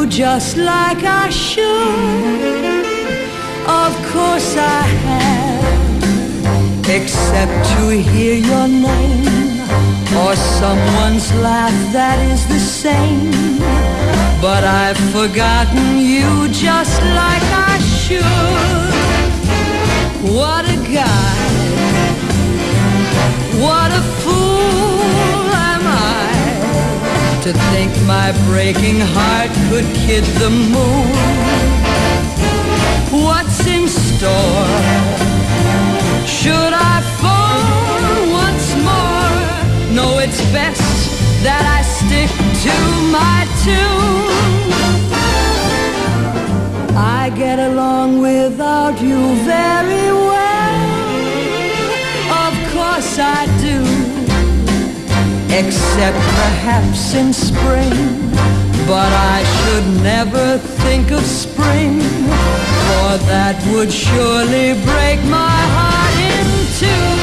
you just like I should. Of course I have, except to hear your name or someone's laugh that is the same. But I've forgotten you just like I should. What a guy, what a fool am I to think my breaking heart could kid the moon. What's in store? Should I phone once more? No, it's best that I stick to my tune. I get along without you very well. Of course I do. Except perhaps in spring. But I should never think of spring, for that would surely break my heart in two.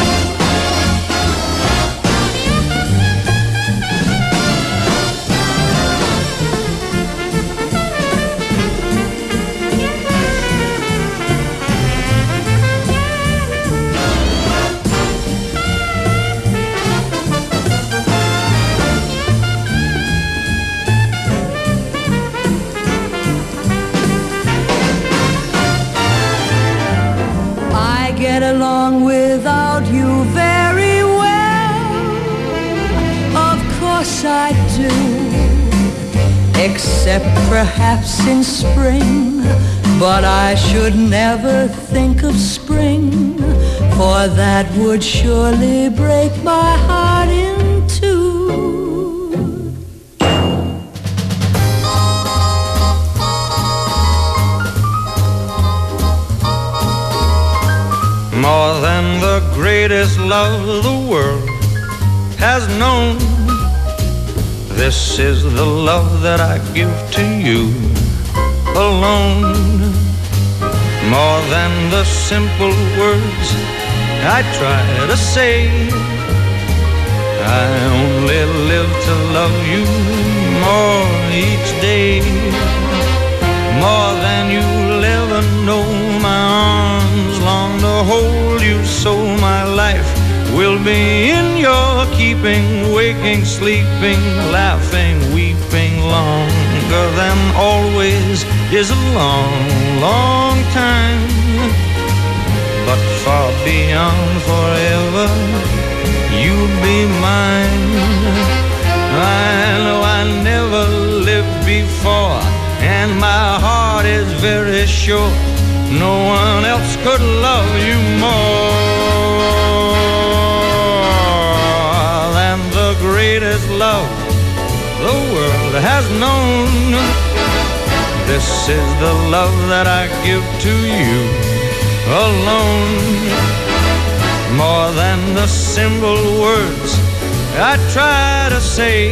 Get along without you very well. Of course I do. Except perhaps in spring. But I should never think of spring, for that would surely break my heart in two. More than the greatest love the world has known, this is the love that I give to you alone. More than the simple words I try to say, I only live to love you more each day. More than you'll ever know, my arms long to hold you, so my life will be in your keeping, waking, sleeping, laughing, weeping. Longer than always is a long, long time, but far beyond forever, you'll be mine. I know I never lived before, and my heart is very sure no one else could love you more than the greatest love the world has known. This is the love that I give to you alone. More than the simple words I try to say,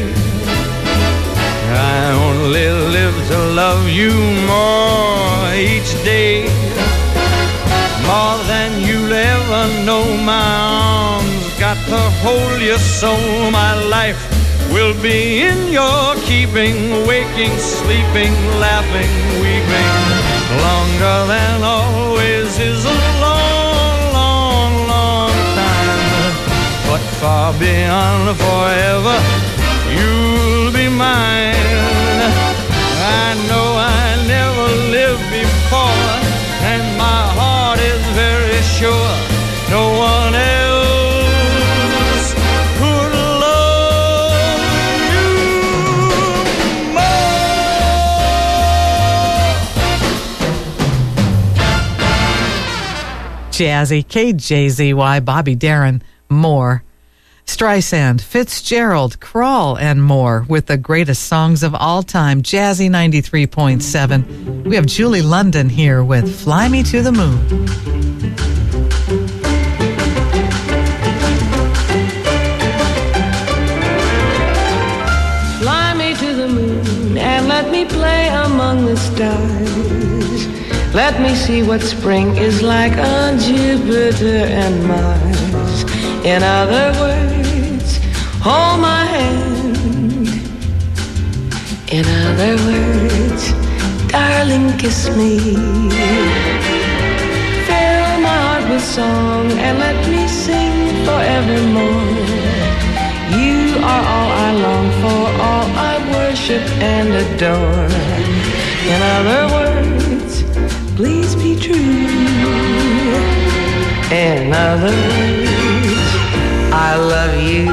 I only live to love you more each day. More than you'll ever know, my arms got to hold you, so my life will be in your keeping, waking, sleeping, laughing, weeping. Longer than always is a long, long, long time, but far beyond forever, you'll be mine. I know I never lived before, and my heart is very sure no one else could love you more. Jazzy, KJZY, Bobby Darin, More. Streisand, Fitzgerald, Crawl, and more with the greatest songs of all time. Jazzy 93.7. We have Julie London here with Fly Me to the Moon. Fly me to the moon and let me play among the stars. Let me see what spring is like on Jupiter and Mars. In other words, hold my hand. In other words, darling, kiss me. Fill my heart with song and let me sing forevermore. You are all I long for, all I worship and adore. In other words, please be true. In other words, I love you.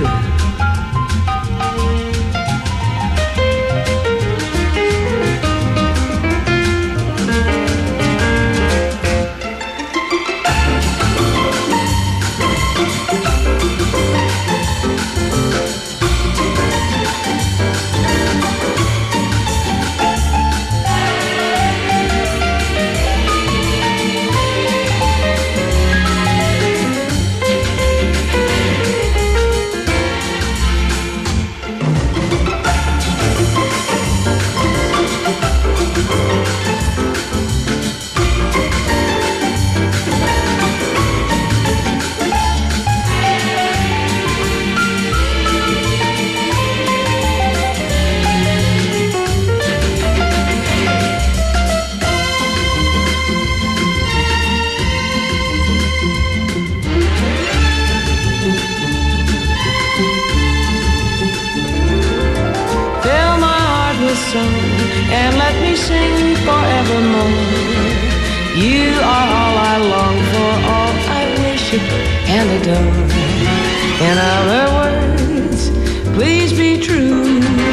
And let me sing forevermore. You are all I long for, all I worship and adore. In other words, please be true.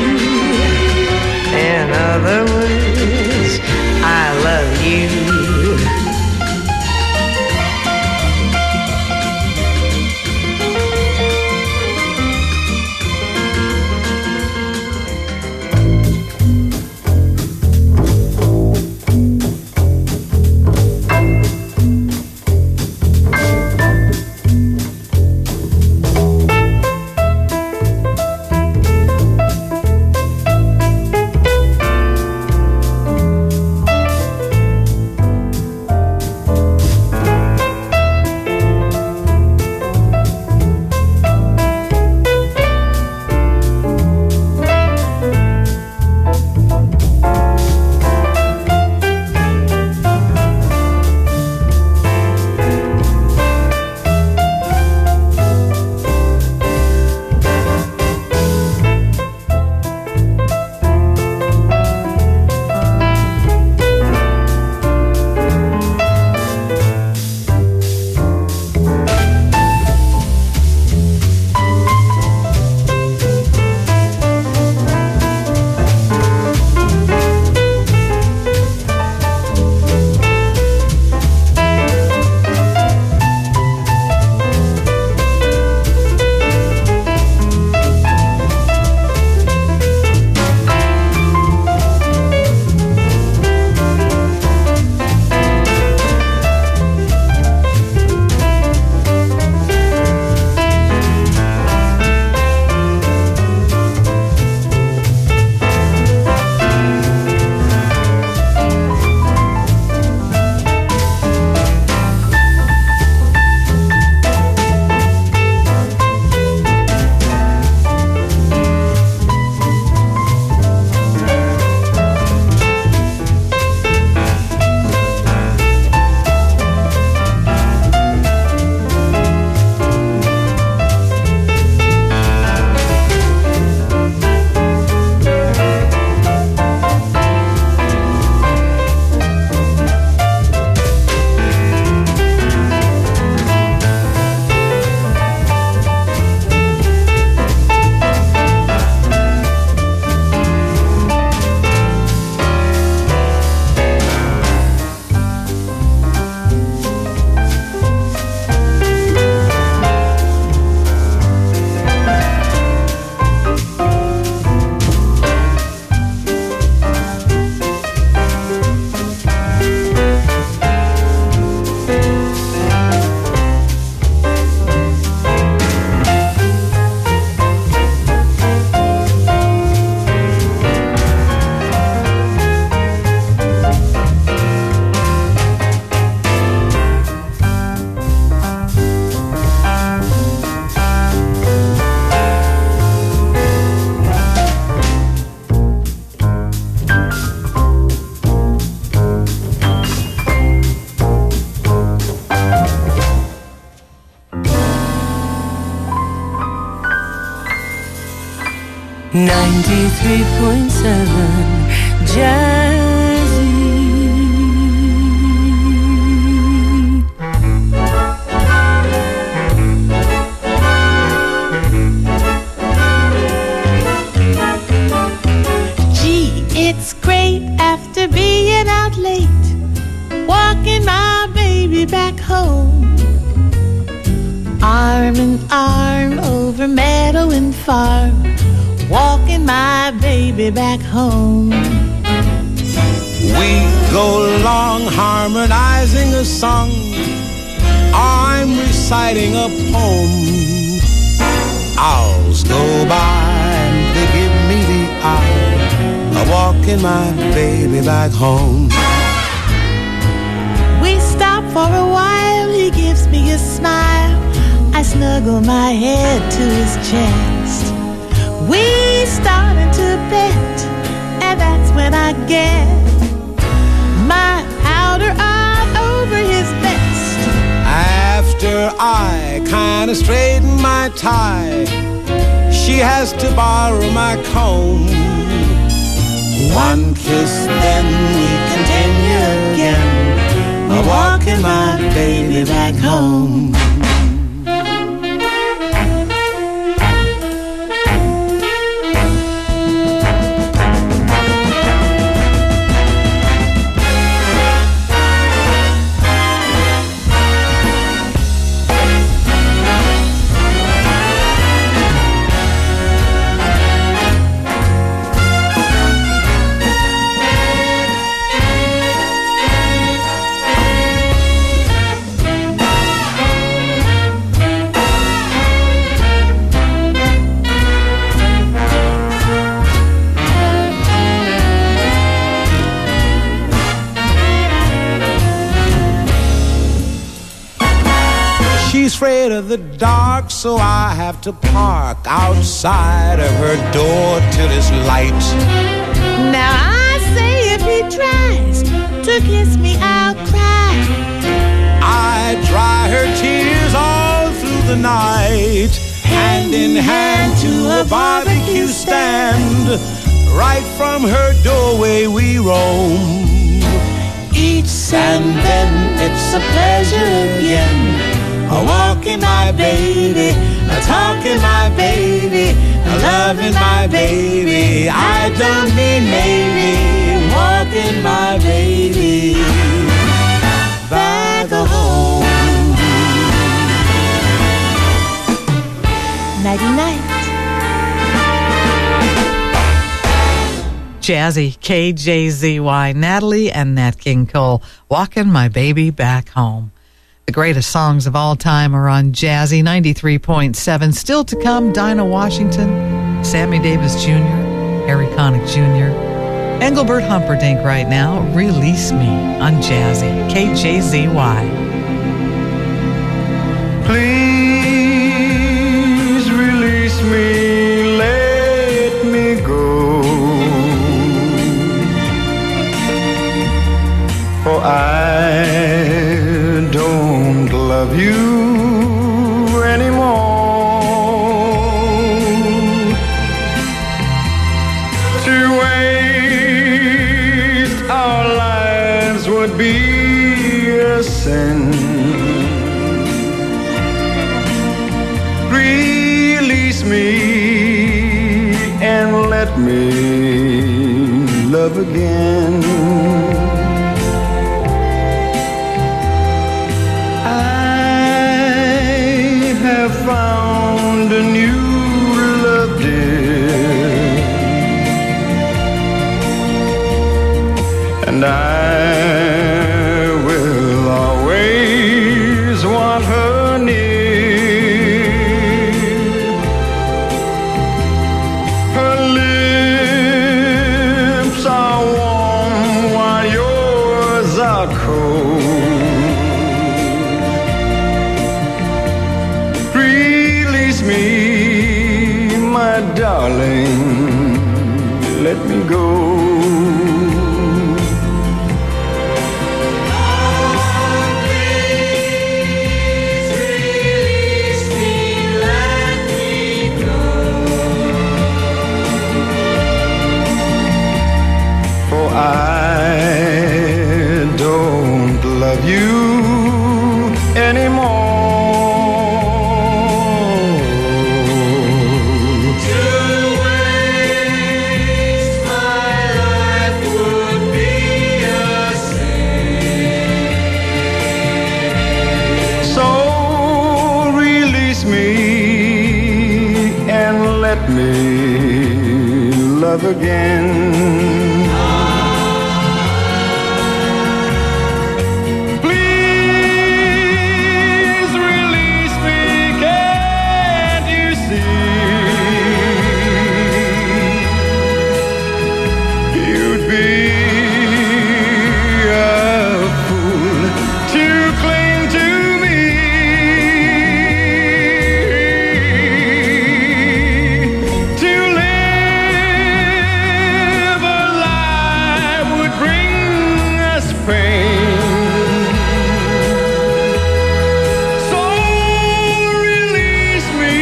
In other words, I love you. 93.7 Jazzy. Gee, it's great after being out late, walking my baby back home. Arm in arm over meadow and farm, walking my baby back home. We go along harmonizing a song. I'm reciting a poem. Hours go by and they give me the eye. I'm walking my baby back home. We stop for a while, he gives me a smile. I snuggle my head to his chest. We start into bed, and that's when I get my powder on over his vest. After I kinda straighten my tie, she has to borrow my comb. One kiss, then we continue again. I'm walking my baby back home. She's afraid of the dark, so I have to park outside of her door till it's light. Now I say if he tries to kiss me, I'll cry. I dry her tears all through the night, hand in hand to a barbecue stand. Right from her doorway we roam. Each and then it's a pleasure again. A walking my baby, a talking my baby, a loving my baby. I don't mean maybe, walking my baby back home. Nighty-night. Jazzy, KJZY, Natalie and Nat King Cole, walking my baby back home. The greatest songs of all time are on Jazzy 93.7. Still to come, Dinah Washington, Sammy Davis Jr., Harry Connick Jr., Engelbert Humperdinck right now, Release Me on Jazzy, KJZY. Please release me, let me go, for I don't love you anymore. To waste our lives would be a sin. Release me and let me love again. Found a new love, dear, and I will always want her near. Her lips are warm while yours are cold. Me, my darling, let me go. Oh, please release me, let me go. I don't love you anymore. To waste my life would be a sin. So release me and let me love again. Please release me, can't you see? You'd be a fool to cling to me. To live a life would bring us pain. So release me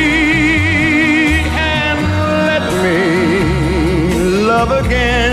and let me love again.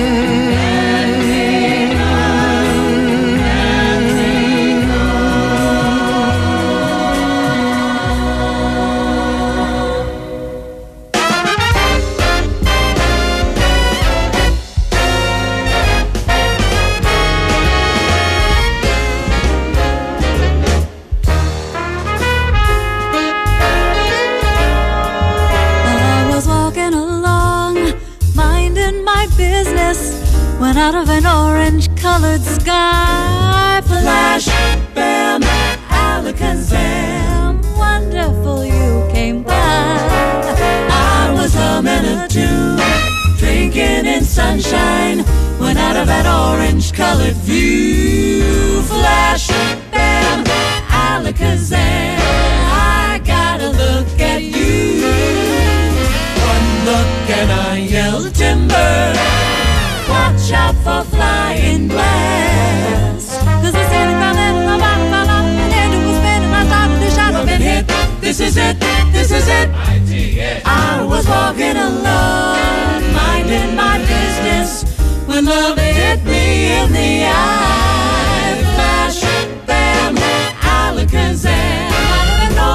I was walking along, minding my business, when out of an orange-colored sky, flash, bam, alakazam, wonderful you came by. I was humming a tune, drinking in sunshine, when out of that orange-colored view, flash, bam, alakazam, I gotta look at you. One look and I yelled timber, watch out for flying glass. 'Cause the ceiling fell in and the bottom fell off and it was spinning. I started to shout, I've been hit. This is it, this is it. I was walking alone, minding my business, when love hit me in the eye. Flash, bam, alakazam, out of an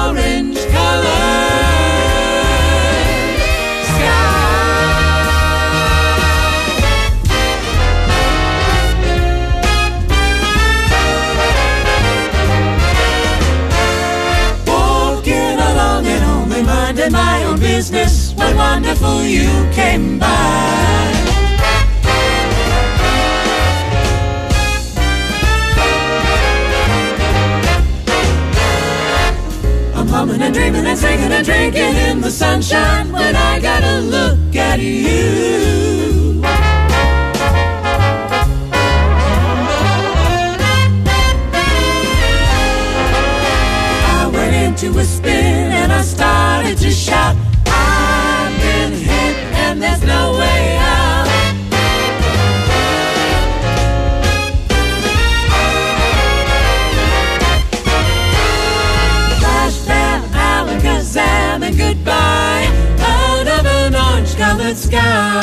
orange-colored sky. Walking along and only minding my own business, when wonderful you came by. I'm humming and dreaming and singing and drinking in the sunshine, when I gotta look at you. I went into a spin and I started to shout, I've been hit and there's no way out. Flash, bam, alakazam, and goodbye, out of an orange-colored sky.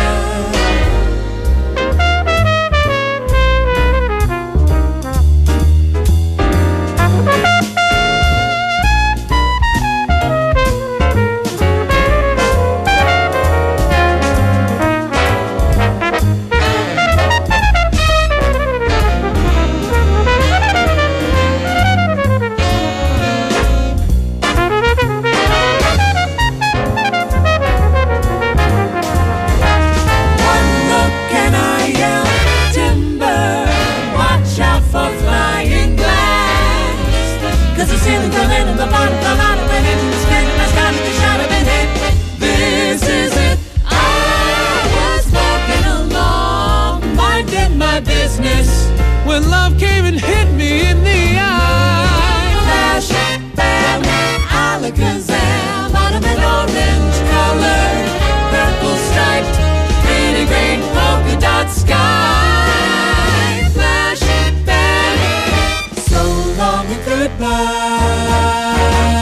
When love came and hit me in the eye. Flash, bam, alakazam, out of an orange-colored, purple-striped, pretty green polka dot sky. Flash, bam, so long and goodbye.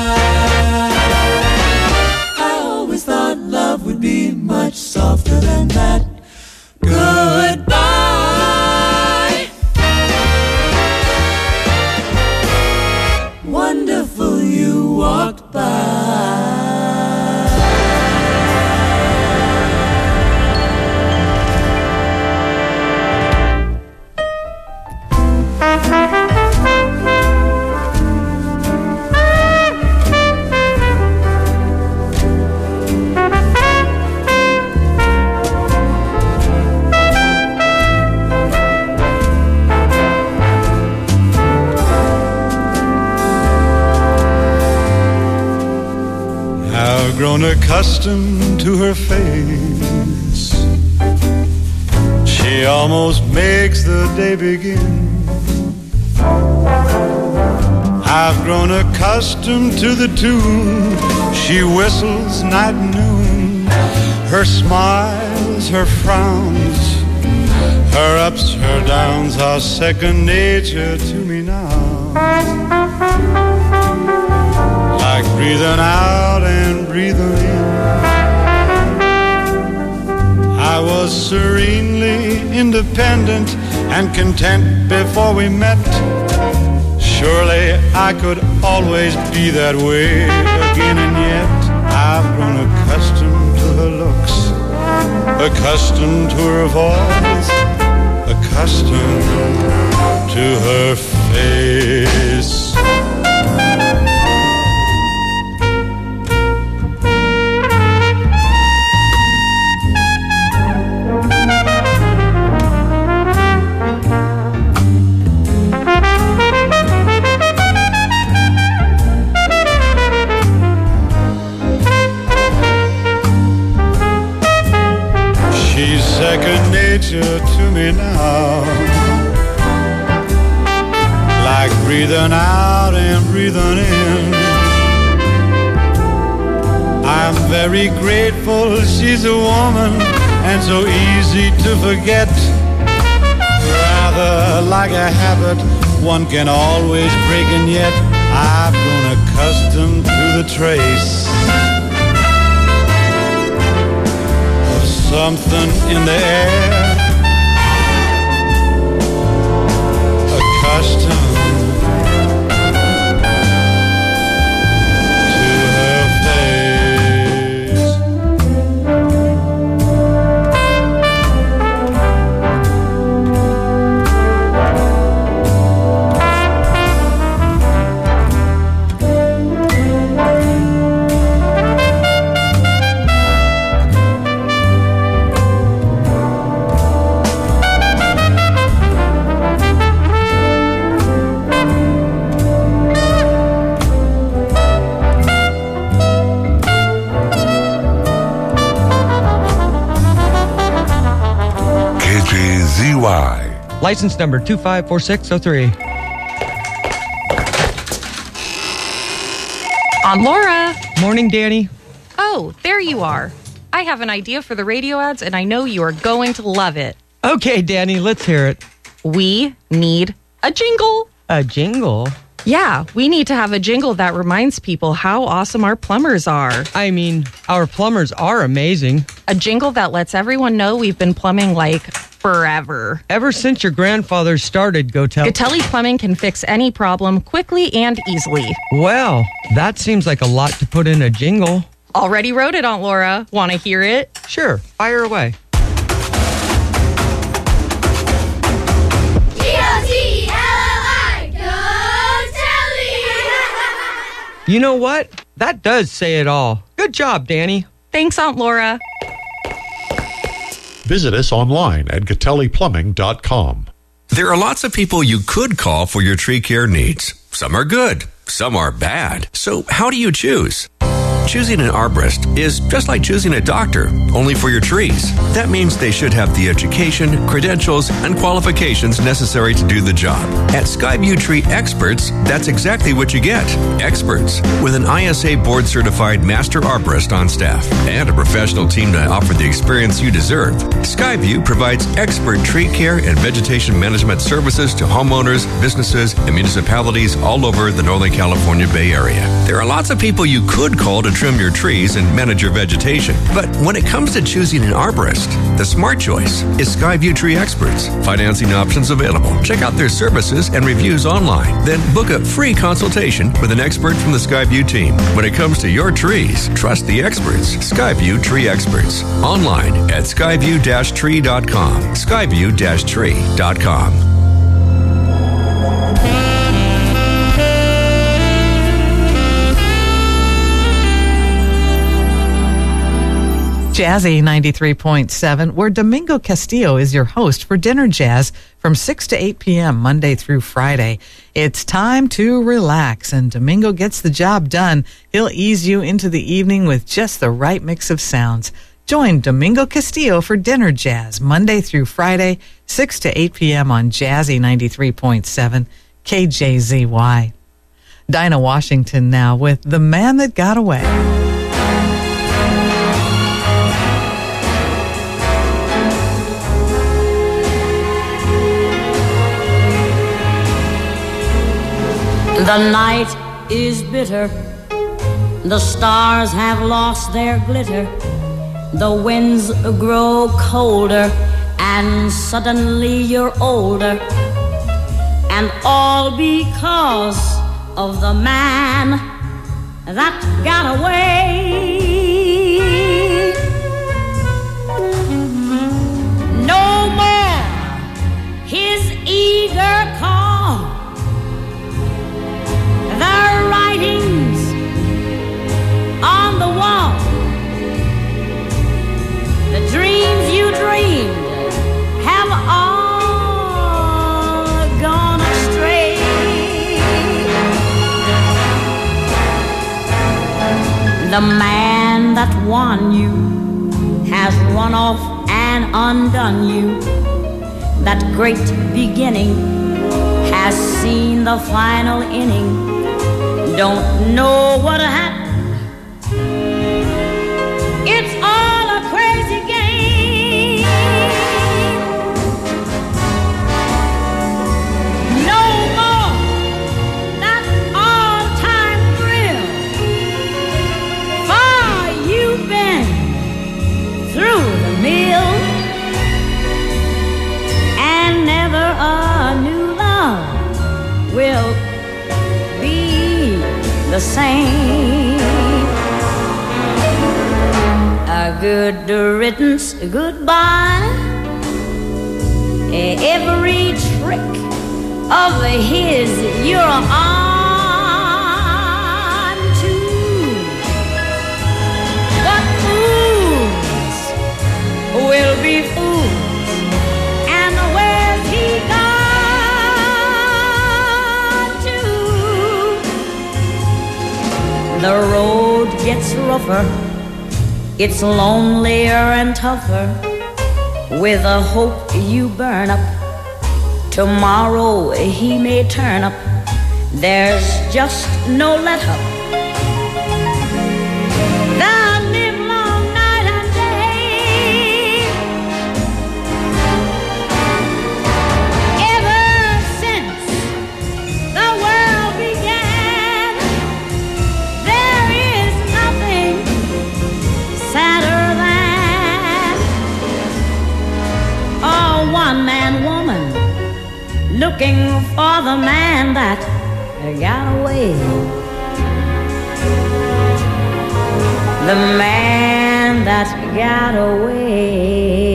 I always thought love would be much softer than that. Goodbye. grown accustomed to her face. She almost makes the day begin. I've grown accustomed to the tune she whistles night and noon. Her smiles, her frowns, her ups, her downs are second nature to me now. Like breathing out and breathing in. I was serenely independent and content before we met. Surely I could always be that way again, and yet I've grown accustomed to her looks, accustomed to her voice, accustomed to her face. Second nature to me now, like breathing out and breathing in. I'm very grateful she's a woman and so easy to forget. Rather like a habit one can always break, and yet I've grown accustomed to the trace. Something in the air, accustomed to her face. License number 254603. Aunt Laura. Morning, Danny. Oh, there you are. I have an idea for the radio ads, and I know you are going to love it. Okay, Danny, let's hear it. We need a jingle. A jingle? Yeah, we need to have a jingle that reminds people how awesome our plumbers are. I mean, our plumbers are amazing. A jingle that lets everyone know we've been plumbing like forever. Ever since your grandfather started Gatelli Plumbing can fix any problem quickly and easily. Well, that seems like a lot to put in a jingle. Already wrote it, Aunt Laura. Want to hear it? Sure, fire away. You know what? That does say it all. Good job, Danny. Thanks, Aunt Laura. Visit us online at GatelliPlumbing.com. There are lots of people you could call for your tree care needs. Some are good, some are bad. So how do you choose? Choosing an arborist is just like choosing a doctor, only for your trees. That means they should have the education, credentials, and qualifications necessary to do the job. At Skyview Tree Experts, that's exactly what you get. Experts with an ISA board-certified master arborist on staff and a professional team to offer the experience you deserve. Skyview provides expert tree care and vegetation management services to homeowners, businesses, and municipalities all over the Northern California Bay Area. There are lots of people you could call to trim your trees and manage your vegetation. But when it comes to choosing an arborist, the smart choice is Skyview Tree Experts. Financing options available. Check out their services and reviews online. Then book a free consultation with an expert from the Skyview team. When it comes to your trees, trust the experts. Skyview Tree Experts. Online at skyview-tree.com. Skyview-tree.com. Jazzy 93.7, where Domingo Castillo is your host for Dinner Jazz from 6 to 8 p.m. Monday through Friday. It's time to relax, and Domingo gets the job done. He'll ease you into the evening with just the right mix of sounds. Join Domingo Castillo for Dinner Jazz Monday through Friday, 6 to 8 p.m. on Jazzy 93.7 KJZY. Dinah Washington now with The Man That Got Away. The night is bitter, the stars have lost their glitter, the winds grow colder, and suddenly you're older, and all because of the man that got away. No more his eager call, the writings on the wall, the dreams you dreamed have all gone astray. The man that won you has run off and undone you. That great beginning has seen the final inning. Don't know what happened. It's all a crazy game. No more that all-time thrill. For you've been through the mill, and never a new love will the same. A good riddance, goodbye. Every trick of his you're on to. But fools will be fools, and where's he gone to? The road gets rougher, it's lonelier and tougher. With a hope you burn up, tomorrow he may turn up. There's just no let up. The live long night and day. Ever since the world began, there is nothing sadder than a one-man woman looking for the man that got away. The man that got away.